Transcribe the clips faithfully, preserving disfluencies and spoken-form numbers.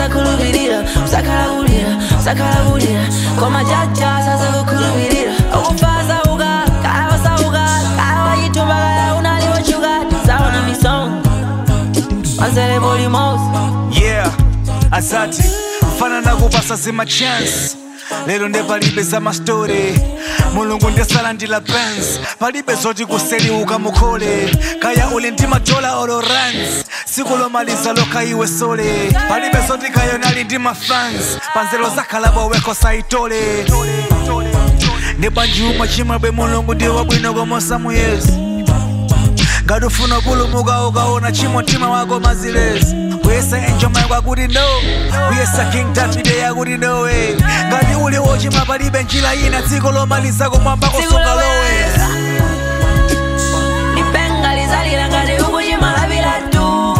wasakulubirira usakalagulira usakalagulira koma jaja sasa kukulubirira okufaza uga kaya sauga kaya wayitumba kaya unaliwo chugati saona misong Manzele Bolimos. Yeah, asati mfana nakupasa zima chance lero nde palibe za mastori mulungu ndesala ndila pens palibe zoti kuseliuka mukhole kaya uli ndi madola olo runs siku lomaliza loka iwe sole palibe zoti kayonali ndi mafans panzelo zakhalabo weko saitole ndi banji umachimwabe mulungu ndi wabwino komosa muyezi ngati ufuna kulumuka ukaona chimo mtima wako mazilezi kuyesa enjoma yakwakuti no kuyesa king Davide yakuti nowe ngati uli wochima palibe njira ina dziko lomaliza kumwamba kusunga lowe lipenga lizalira ngati ukuchima lapila tu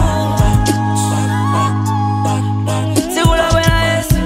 tsiku lobwera Yesu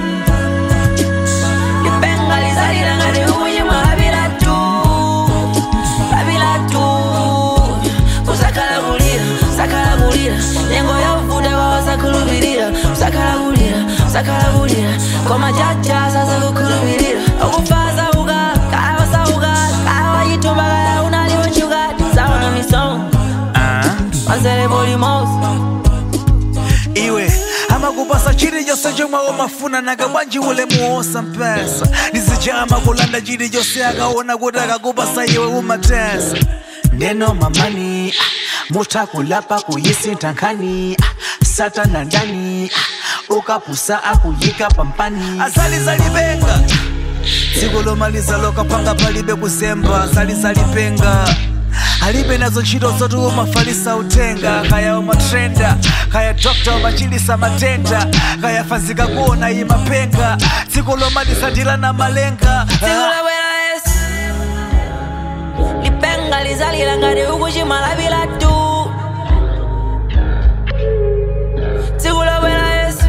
lipenga lizalira ngati ukuchima lapila tu lapila tu usakalagulira usakalagulira nyengo yovuta kwa wasakulubirira usakalagulira usakalagulira koma jaja sasa kukulubirira okufaza uga kaya wasauga kaya wayitumba kaya unaliwo chugati saona misong Manzele Bolimos. iwe amakupasa chili chose chomwe umafuna nakabwanji ule muosa mpesa nizijama kulanda chili chose akaona kuti akakupasa iwe umatesa neno mamani mutakulapa kuyisintha nkhani satana ndani ukapusa akuyika pampani azalizalipenga dziko lomaliza lokapanga palibe kuzemba azalizalipenga alibe nazo ntchito zoti umafalisa utenga kaya umatrenda kaya dokta umachilisa matenda kaya fanzika kuona imapenga dziko lomaliza ndila na malenga lipenga lizalira ngati ukuchima lapila tu tsiku lobwera Yesu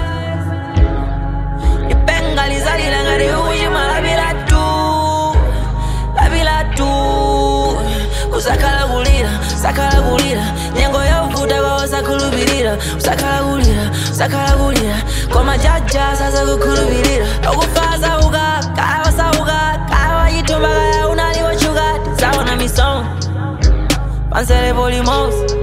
lipenga lizalira ngati ukuchima lapila tu lapila tu usakalagulira usakalagulira nyengo yovuta kwa wasakulubirira usakalagulira usakalagulira koma jaja sasa kukulubirira okufaza uga kaya wasauga kaya wayitumba kaya unaliwo chugati saona misong Manzele Bolimos.